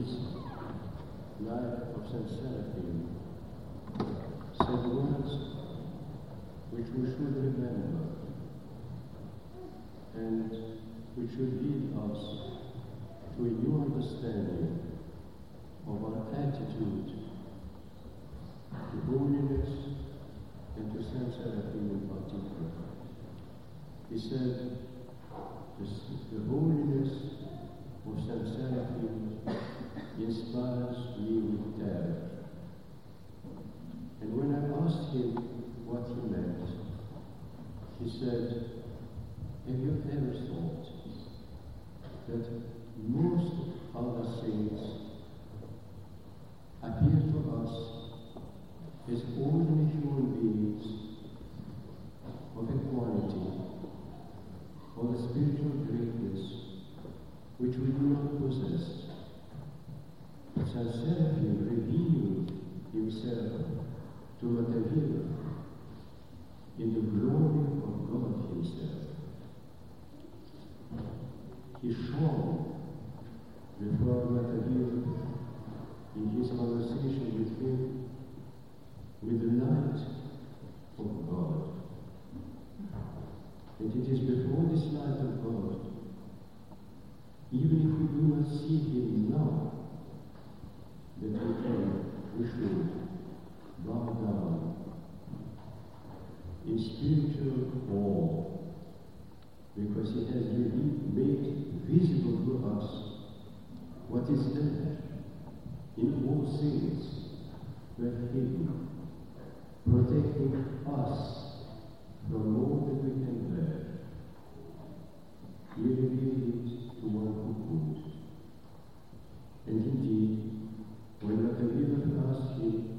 life of Saint Seraphim, said words which we should remember and which should lead us to a new understanding of our attitude to holiness and to Saint Seraphim in particular. He said, the holiness of Saint Seraphim inspires me with terror. And when I asked him what he meant, he said, have you ever thought that most other saints appear to us as ordinary human beings of a quality, of a spiritual greatness which we do not possess? But Saint Seraphim revealed himself to Matavira in the glory of God himself. He shone before Matavira in his conversation with him with the light of God. And it is before this light of God, even if we do not see him now, that we should bow down in spiritual awe, because he has made visible to us what is there in all things that hidden, protecting us from all that we can bear. He revealed it to one who could. And indeed, when Matavira asked him,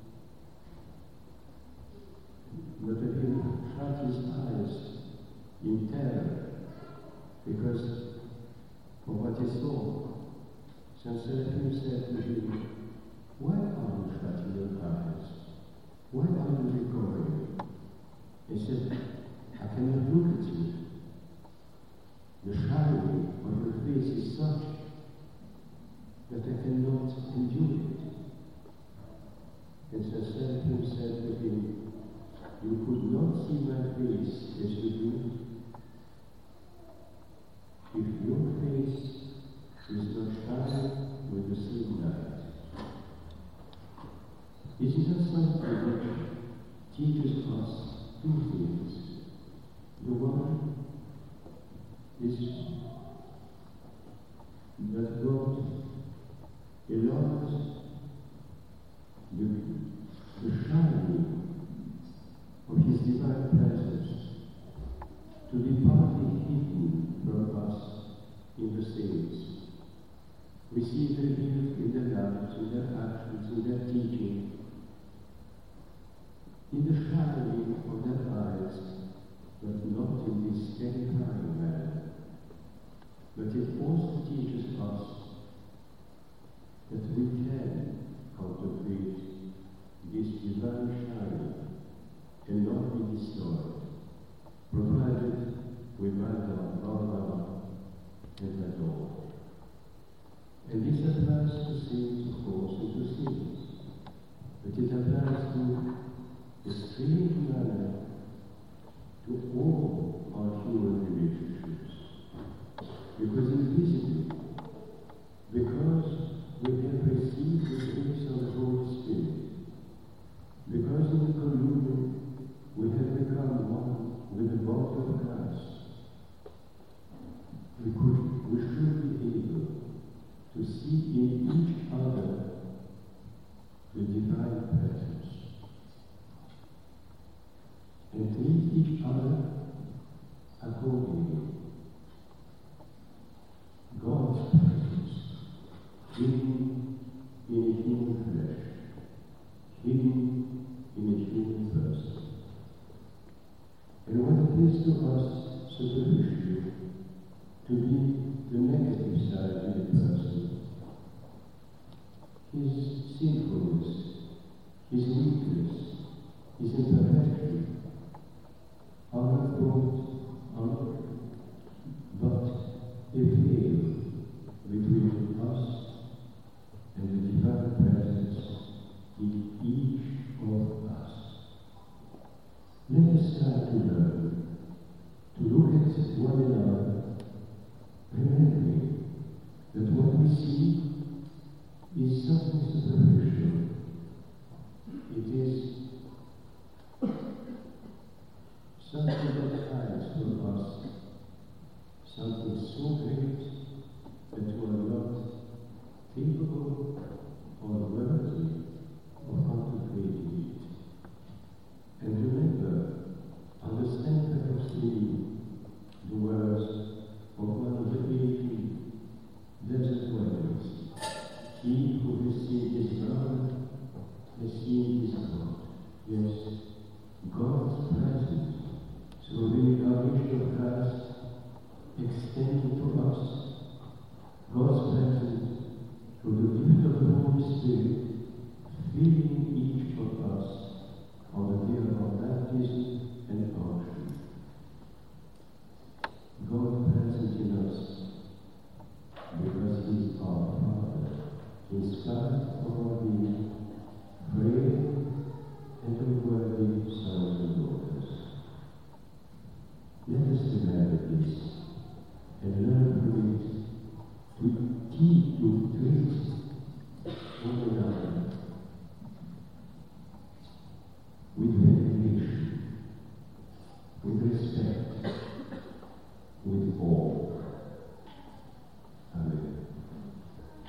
Matavira shut his eyes in terror because of what he saw. Saint Seraphim said to him, why are you shutting your eyes? Why are you recovering? He said, I cannot look at you. The shadow of your face is such that I cannot endure it. And Saint Seraphim said to him, you could not see my face as you do if your face is not shining with the same light. It is not something that teaches us two things. The one is that God allows the shining of his divine presence to be partly hidden from us in the saints. We see it revealed in their lives, in their actions, in their teaching, in the shining of their eyes, but not in this terrifying manner. But it also teaches us that we can contemplate this divine shining and not be destroyed, provided we bow down and adore. And this applies to saints, of course, and to sinners. But it applies to a strange manner to all our human relationships. Because invisibly, because we have received the grace of the Holy Spirit, because in the communion we have become one with the body of Christ, we should be able to see in each other the divine presence and treat each other accordingly. God's presence hidden in a human flesh, hidden in a human person. And what appears to us superficial to be the negative side of a person, his sinfulness, his weakness, his imperfection, are not brought out, but a veil between us start to learn to look at one another, remembering that what we see is something superficial. It is something that hides from us something so great that we are not capable or worthy of contemplating it. And remember, understand perhaps the words of one of the great desert warriors. He who has seen his brother has seen his God. Yes, God's presence through the incarnation of Christ extending to us, God's presence through the gift of the Holy Spirit, filling each of us on the day of our baptism and adoption. God present in us because He is our Father, in spite of our being frail and unworthy sons and daughters. Let us remember this and learn from it to treat one another with veneration, with respect.